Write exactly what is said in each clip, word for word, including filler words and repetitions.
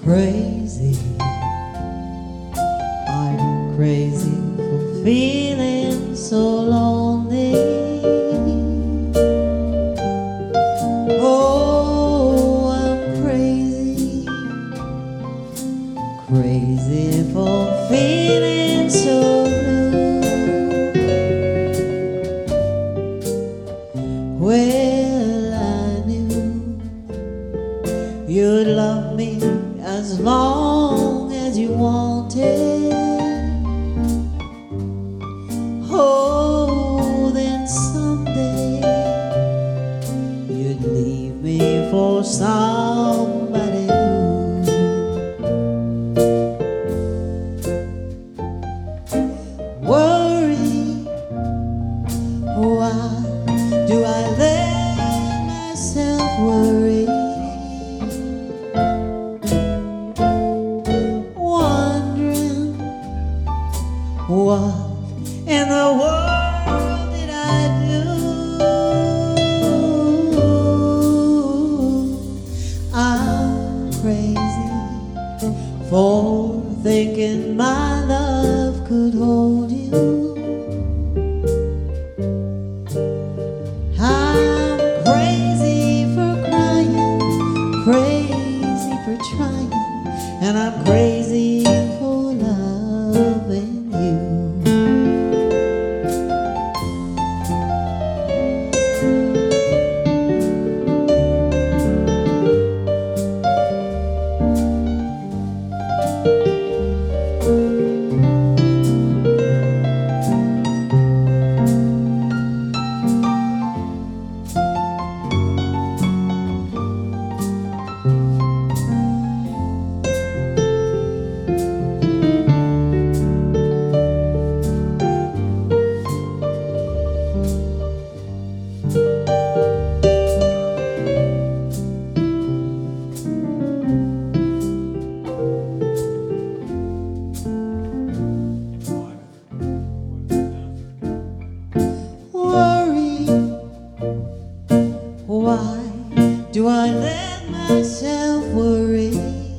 crazy. I'm crazy for feeling so lonely. Oh, I'm crazy, crazy for feeling so blue. Well, I knew you'd love me as long as you wanted. Oh, then someday you'd leave me for somebody new. Worry, why do I let myself worry? What in the world did I do? I'm crazy for thinking my love could hold you. I'm crazy for crying, crazy for trying, and I'm crazy for loving you. Why do I let myself worry?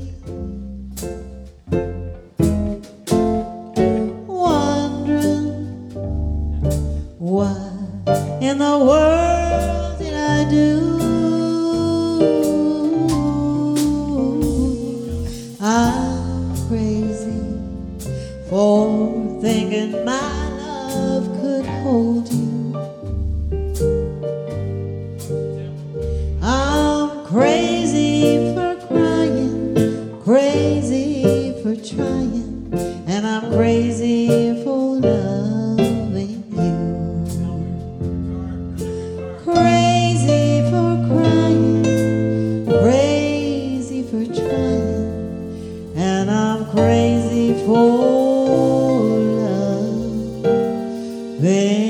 Wondering what in the world did I do? I'm crazy for thinking my love could hold you. I'm crazy for crying, crazy for trying, and I'm crazy for loving you. Crazy for crying, crazy for trying, and I'm crazy for loving